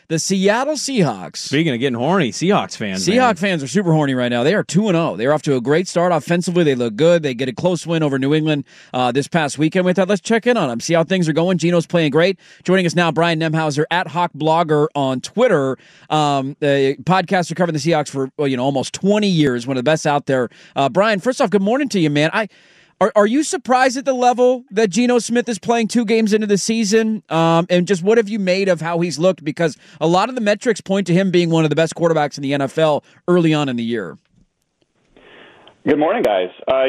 the Seattle Seahawks. Speaking of getting horny, Seahawks fans. Seahawks fans are super horny right now. They are 2-0. They're off to a great start offensively. They look good. They get a close win over New England this past weekend. With that, let's check in on them, see how things are going. Gino's playing great. Joining us now, Brian Nemhauser at Hawk Blogger on Twitter. The podcaster covering the Seahawks for almost 20 years, one of the best out there. Brian, first off, good morning to you, man. Are you surprised at the level that Geno Smith is playing 2 games into the season? And just what have you made of how he's looked? Because a lot of the metrics point to him being one of the best quarterbacks in the NFL early on in the year. Good morning, guys.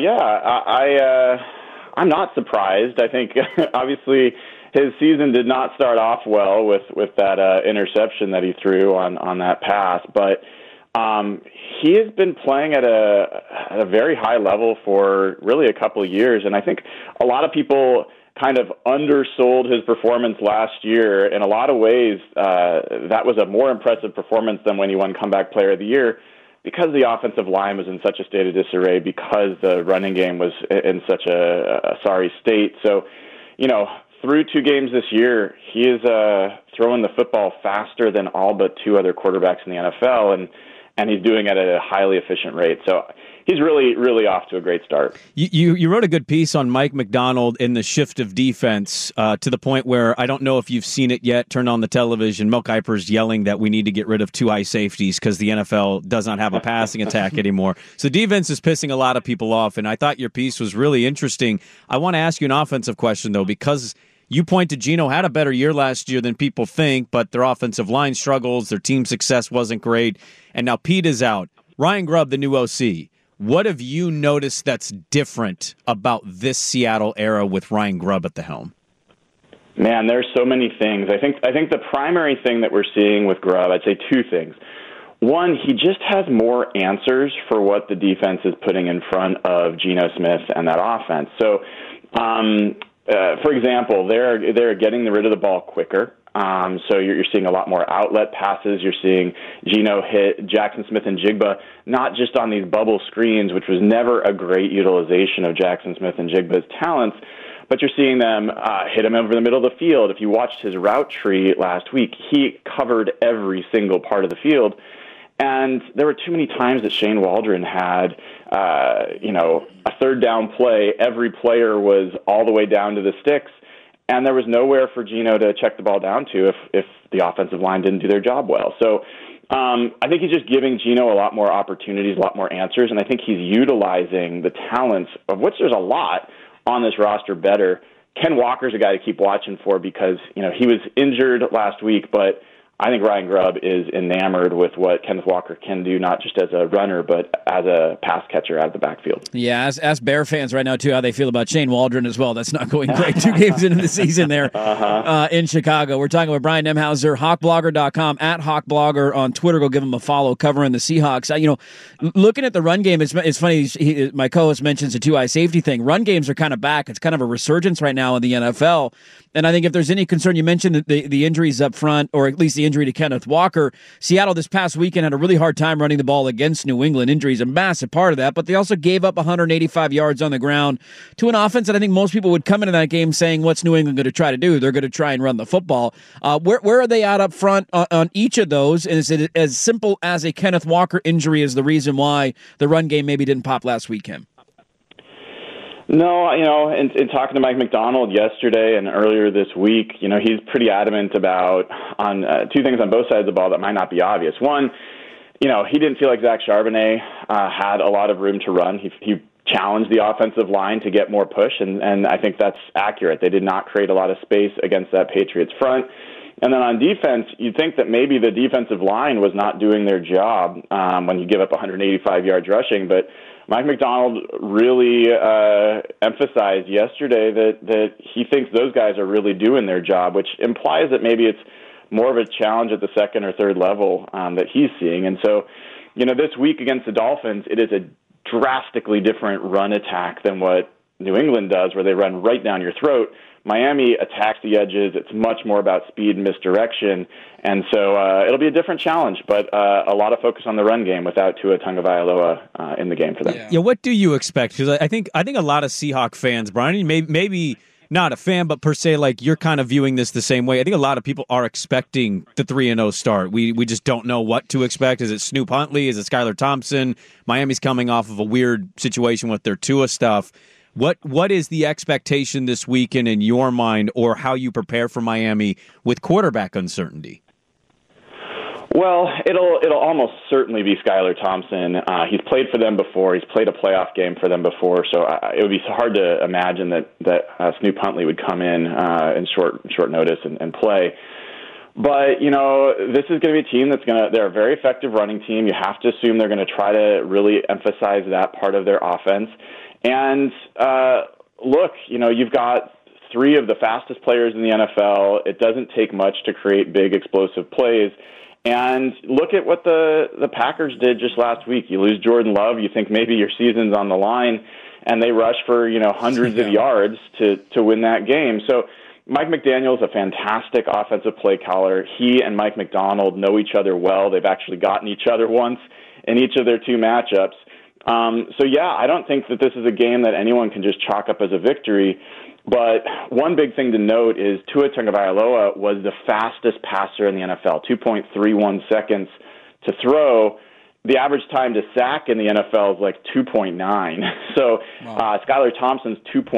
I'm not surprised. I think, obviously, his season did not start off well with that interception that he threw on that pass. But he has been playing at a very high level for really a couple of years, and I think a lot of people kind of undersold his performance last year. In a lot of ways, that was a more impressive performance than when he won Comeback Player of the Year, because the offensive line was in such a state of disarray, because the running game was in such a sorry state. So, through 2 games this year, he is throwing the football faster than all but 2 other quarterbacks in the NFL, and he's doing it at a highly efficient rate. So he's really, really off to a great start. You wrote a good piece on Mike Macdonald in the shift of defense to the point where, I don't know if you've seen it yet, turned on the television, Mel Kiper's yelling that we need to get rid of 2 high safeties because the NFL does not have a passing attack anymore. So defense is pissing a lot of people off, and I thought your piece was really interesting. I want to ask you an offensive question, though, because you point to Geno had a better year last year than people think, but their offensive line struggles, their team success wasn't great, and now Pete is out. Ryan Grubb, the new OC. What have you noticed that's different about this Seattle era with Ryan Grubb at the helm? Man, there's so many things. I think the primary thing that we're seeing with Grubb, I'd say 2 things. One, he just has more answers for what the defense is putting in front of Geno Smith and that offense. So, for example, they're getting rid of the ball quicker. So you're seeing a lot more outlet passes. You're seeing Geno hit Jackson Smith and Jigba, not just on these bubble screens, which was never a great utilization of Jackson Smith and Jigba's talents, but you're seeing them hit him over the middle of the field. If you watched his route tree last week, he covered every single part of the field. And there were too many times that Shane Waldron had, a third down play. Every player was all the way down to the sticks, and there was nowhere for Geno to check the ball down to if the offensive line didn't do their job well. So I think he's just giving Geno a lot more opportunities, a lot more answers, and I think he's utilizing the talents, of which there's a lot on this roster, better. Ken Walker's a guy to keep watching for because, he was injured last week, but I think Ryan Grubb is enamored with what Kenneth Walker can do, not just as a runner, but as a pass catcher out of the backfield. Yeah, ask Bear fans right now, too, how they feel about Shane Waldron as well. That's not going great 2 games into the season there in Chicago. We're talking with Brian Nemhauser, hawkblogger.com, at hawkblogger on Twitter. Go give him a follow, covering the Seahawks. Looking at the run game, it's funny, my co-host mentions the 2 high safety thing. Run games are kind of back. It's kind of a resurgence right now in the NFL. And I think if there's any concern, you mentioned the injuries up front, or at least the injury to Kenneth Walker. Seattle this past weekend had a really hard time running the ball against New England. Injuries a massive part of that, but they also gave up 185 yards on the ground to an offense that I think most people would come into that game saying, what's New England going to try to do? They're going to try and run the football. Where are they at up front on each of those? And is it as simple as a Kenneth Walker injury is the reason why the run game maybe didn't pop last weekend? No, in talking to Mike Macdonald yesterday and earlier this week, he's pretty adamant about on 2 things on both sides of the ball that might not be obvious. One, he didn't feel like Zach Charbonnet had a lot of room to run. He challenged the offensive line to get more push, and I think that's accurate. They did not create a lot of space against that Patriots front. And then on defense, you'd think that maybe the defensive line was not doing their job when you give up 185 yards rushing, but Mike Macdonald really emphasized yesterday that he thinks those guys are really doing their job, which implies that maybe it's more of a challenge at the second or third level that he's seeing. And so, this week against the Dolphins, it is a drastically different run attack than what New England does, where they run right down your throat. Miami attacks the edges. It's much more about speed and misdirection. And so it'll be a different challenge, but a lot of focus on the run game without Tua Tagovailoa in the game for them. Yeah, what do you expect? Because I think a lot of Seahawk fans, Brian, maybe not a fan, but per se, like, you're kind of viewing this the same way. I think a lot of people are expecting the 3-0 start. We just don't know what to expect. Is it Snoop Huntley? Is it Skylar Thompson? Miami's coming off of a weird situation with their Tua stuff. What is the expectation this weekend in your mind, or how you prepare for Miami with quarterback uncertainty? Well, it'll almost certainly be Skylar Thompson. He's played for them before. He's played a playoff game for them before, so it would be hard to imagine that Snoop Huntley would come in short notice and play. But, this is going to be a team they're a very effective running team. You have to assume they're going to try to really emphasize that part of their offense. And look, you've got three of the fastest players in the NFL. It doesn't take much to create big explosive plays. And look at what the Packers did just last week. You lose Jordan Love, you think maybe your season's on the line, and they rush for hundreds of yards to win that game. So Mike McDaniel's a fantastic offensive play caller. He and Mike Macdonald know each other well. They've actually gotten each other once in each of their two matchups. I don't think that this is a game that anyone can just chalk up as a victory. But one big thing to note is Tua Tagovailoa was the fastest passer in the NFL, 2.31 seconds to throw. The average time to sack in the NFL is like 2.9. So Skylar Thompson's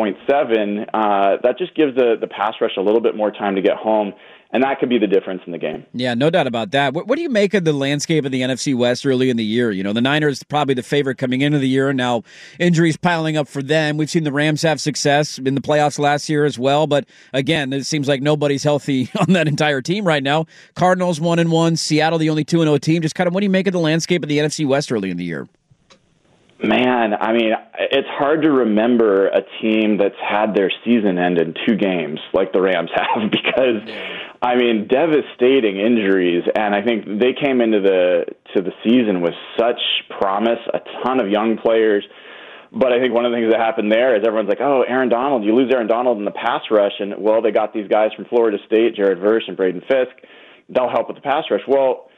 2.7. That just gives the pass rush a little bit more time to get home. And that could be the difference in the game. Yeah, no doubt about that. What do you make of the landscape of the NFC West early in the year? The Niners probably the favorite coming into the year, and now injuries piling up for them. We've seen the Rams have success in the playoffs last year as well, but again, it seems like nobody's healthy on that entire team right now. Cardinals 1-1, Seattle the only 2-0 team. Just kind of what do you make of the landscape of the NFC West early in the year? Man, it's hard to remember a team that's had their season end in 2 games like the Rams have because, devastating injuries. And I think they came into the season with such promise, a ton of young players. But I think one of the things that happened there is everyone's like, oh, Aaron Donald, you lose Aaron Donald in the pass rush. And, well, they got these guys from Florida State, Jared Verse and Braden Fisk. They'll help with the pass rush. Well,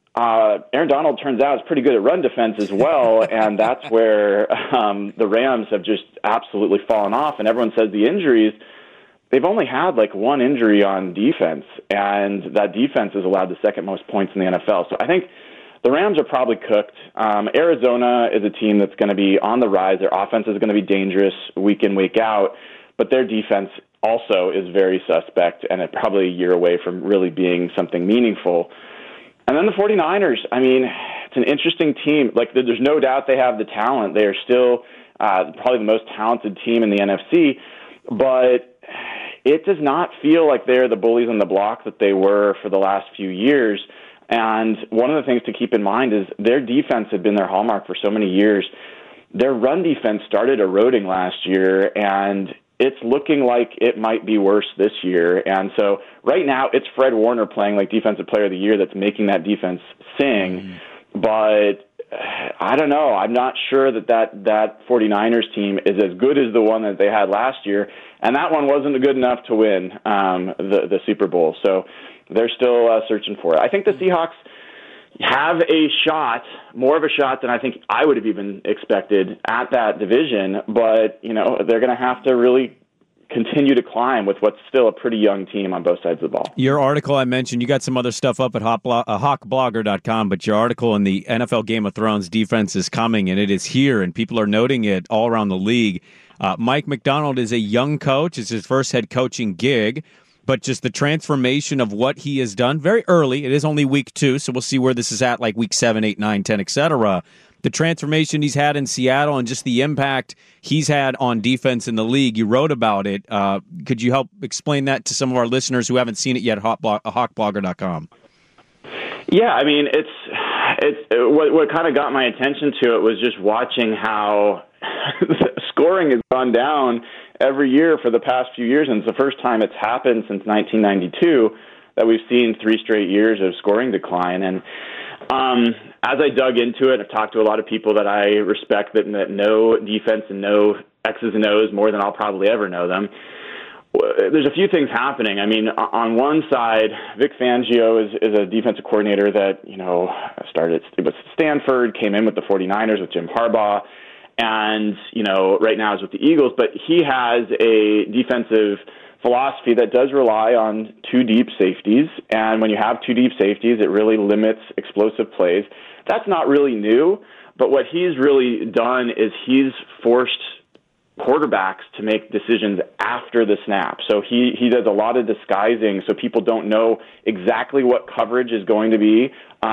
Aaron Donald turns out is pretty good at run defense as well, and that's where the Rams have just absolutely fallen off. And everyone says the injuries, they've only had like one injury on defense, and that defense has allowed the second most points in the NFL. So I think the Rams are probably cooked. Arizona is a team that's going to be on the rise. Their offense is going to be dangerous week in, week out, but their defense also is very suspect, and it's probably a year away from really being something meaningful. And then the 49ers, it's an interesting team. Like, there's no doubt they have the talent. They are still probably the most talented team in the NFC, but it does not feel like they're the bullies on the block that they were for the last few years. And one of the things to keep in mind is their defense had been their hallmark for so many years. Their run defense started eroding last year, and it's looking like it might be worse this year. And so right now it's Fred Warner playing like Defensive Player of the Year that's making that defense sing. But I don't know. I'm not sure that 49ers team is as good as the one that they had last year. And that one wasn't good enough to win the Super Bowl. So they're still searching for it. I think the Seahawks have a shot, more of a shot than I think I would have even expected at that division, but they're going to have to really continue to climb with what's still a pretty young team on both sides of the ball. Your article I mentioned, you got some other stuff up at hawkblogger.com, but your article in the NFL Game of Thrones defense is coming, and it is here, and people are noting it all around the league. Mike Macdonald is a young coach. It's his first head coaching gig. But just the transformation of what he has done very early. It is only week 2, so we'll see where this is at, like week 7, 8, 9, 10, etc. The transformation he's had in Seattle and just the impact he's had on defense in the league. You wrote about it. Could you help explain that to some of our listeners who haven't seen it yet at hawkblogger.com? Yeah, it's what kind of got my attention to it was just watching how scoring has gone down every year for the past few years, and it's the first time it's happened since 1992 that we've seen 3 straight years of scoring decline. And as I dug into it, I've talked to a lot of people that I respect that know defense and know X's and O's more than I'll probably ever know them. There's a few things happening. On one side, Vic Fangio is a defensive coordinator that started with Stanford, came in with the 49ers with Jim Harbaugh, and, right now is with the Eagles, but he has a defensive philosophy that does rely on two deep safeties, and when you have two deep safeties, it really limits explosive plays. That's not really new, but what he's really done is he's forced quarterbacks to make decisions after the snap. So he does a lot of disguising so people don't know exactly what coverage is going to be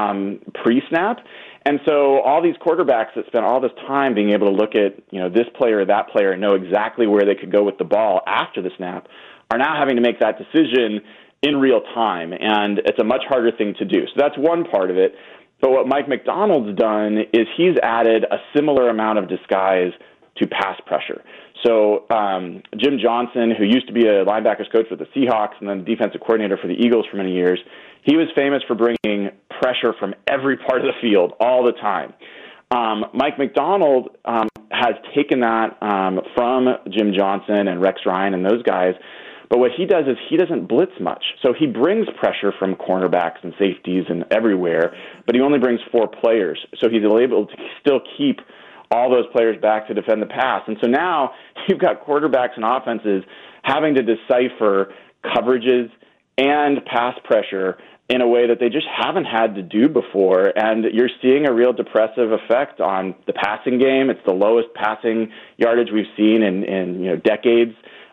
pre-snap. And so all these quarterbacks that spent all this time being able to look at, this player or that player and know exactly where they could go with the ball after the snap are now having to make that decision in real time. And it's a much harder thing to do. So that's one part of it. But what Mike Macdonald's done is he's added a similar amount of disguise to pass pressure. So Jim Johnson, who used to be a linebackers coach with the Seahawks and then defensive coordinator for the Eagles for many years, he was famous for bringing pressure from every part of the field all the time. Mike Macdonald has taken that from Jim Johnson and Rex Ryan and those guys, but what he does is he doesn't blitz much. So he brings pressure from cornerbacks and safeties and everywhere, but he only brings 4 players. So he's able to still keep all those players back to defend the pass. And so now you've got quarterbacks and offenses having to decipher coverages and pass pressure in a way that they just haven't had to do before. And you're seeing a real depressive effect on the passing game. It's the lowest passing yardage we've seen in decades.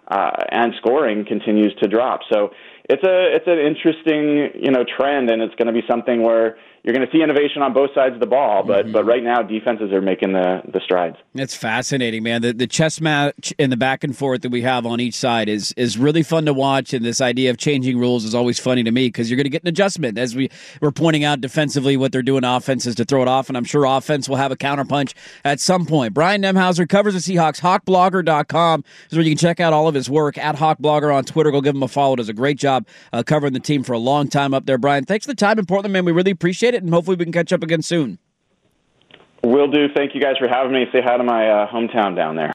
And scoring continues to drop. So it's an interesting trend, and it's going to be something where you're going to see innovation on both sides of the ball. But right now, defenses are making the strides. It's fascinating, man. The chess match and the back and forth that we have on each side is really fun to watch. And this idea of changing rules is always funny to me because you're going to get an adjustment as we're pointing out defensively what they're doing offenses to throw it off. And I'm sure offense will have a counterpunch at some point. Brian Nemhauser covers the Seahawks. HawkBlogger.com is where you can check out all of his work. At HawkBlogger on Twitter. Go give him a follow. Does a great job covering the team for a long time up there. Brian, thanks for the time in Portland, man. We really appreciate it, and hopefully we can catch up again soon. Will do. Thank you guys for having me. Say hi to my hometown down there.